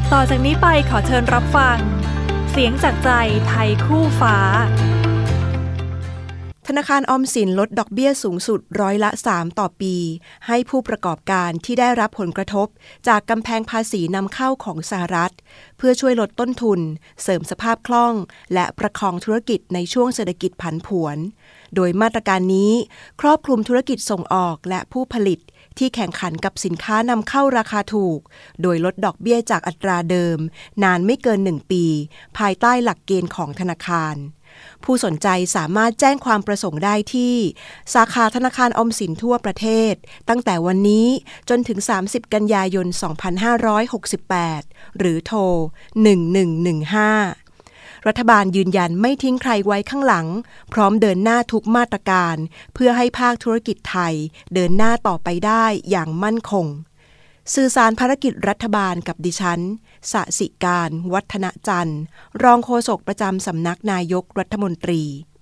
ต่อจากนี้ไปขอเชิญรับฟังเสียงจากใจไทยคู่ฟ้าธนาคารออมสินลดดอกเบี้ยสูงสุด3%ต่อปีให้ผู้ประกอบการที่ได้รับผลกระทบจากกำแพงภาษีนำเข้าของสหรัฐเพื่อช่วยลดต้นทุนเสริมสภาพคล่องและประคองธุรกิจในช่วงเศรษฐกิจผันผวนโดยมาตรการนี้ครอบคลุมธุรกิจส่งออกและผู้ผลิตที่แข่งขันกับสินค้านำเข้าราคาถูกโดยลดดอกเบี้ยจากอัตราเดิมนานไม่เกิน1 ปีภายใต้หลักเกณฑ์ของธนาคารผู้สนใจสามารถแจ้งความประสงค์ได้ที่สาขาธนาคารออมสินทั่วประเทศตั้งแต่วันนี้จนถึง30 กันยายน 2568 หรือโทร 1115 รัฐบาลยืนยันไม่ทิ้งใครไว้ข้างหลังพร้อมเดินหน้าทุกมาตรการเพื่อให้ภาคธุรกิจไทยเดินหน้าต่อไปได้อย่างมั่นคงสื่อสารภารกิจรัฐบาลกับดิฉันสสิการวัฒนจันทร์รองโฆษกประจำสำนักนายกรัฐมนตรี